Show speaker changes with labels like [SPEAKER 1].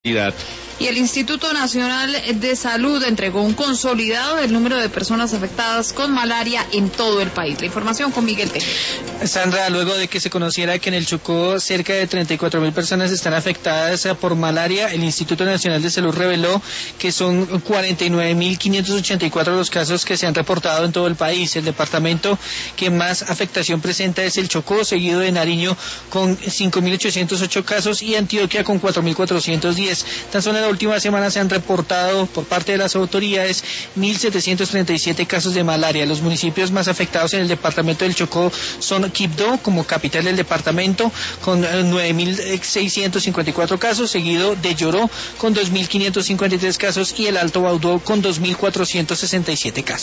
[SPEAKER 1] Y el Instituto Nacional de Salud entregó un consolidado del número de personas afectadas con malaria en todo el país. La información con Miguel Tejeda.
[SPEAKER 2] Sandra, luego de que se conociera que en el Chocó cerca de 34.000 personas están afectadas por malaria, el Instituto Nacional de Salud reveló que son 49.584 los casos que se han reportado en todo el país. El departamento que más afectación presenta es el Chocó, seguido de Nariño con 5.808 casos y Antioquia con 4.410. Tan solo en la última semana se han reportado por parte de las autoridades 1.737 casos de malaria. Los municipios más afectados en el departamento del Chocó son Quibdó, como capital del departamento, con 9.654 casos, seguido de Lloró con 2.553 casos y el Alto Baudó con 2.467 casos.